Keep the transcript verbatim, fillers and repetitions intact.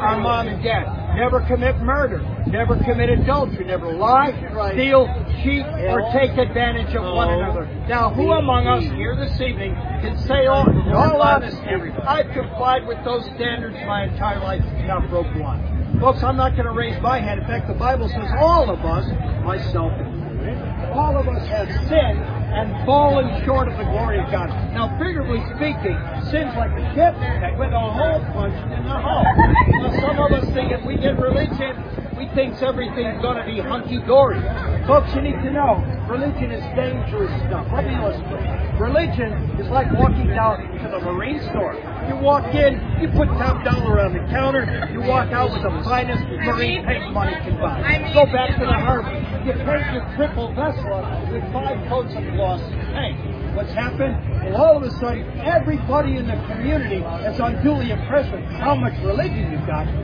our mom and dad. Never commit murder. Never commit adultery. Never lie, steal, cheat, or take advantage of one another. Now, who among us here this evening can say, all, in all honesty, I've complied with those standards my entire life and not broke one? Folks, I'm not going to raise my hand. In fact, the Bible says all of us, myself included, all of us have sinned and fallen short of the glory of God. Now, figuratively speaking, sin's like a ship that with a hole punched in the hull. Now, some of us think if we get religion, we think everything's going to be hunky-dory. Folks, you need to know, religion is dangerous stuff. Let me illustrate. Religion is like walking down to the marine store. You walk in, you put top dollar on the counter, you walk out with the finest marine paint money can buy. Go back to the harbor. You paint your triple vessel with five coats of glossy paint. What's happened? Well, all of a sudden, everybody in the community is unduly impressed with how much religion you've got.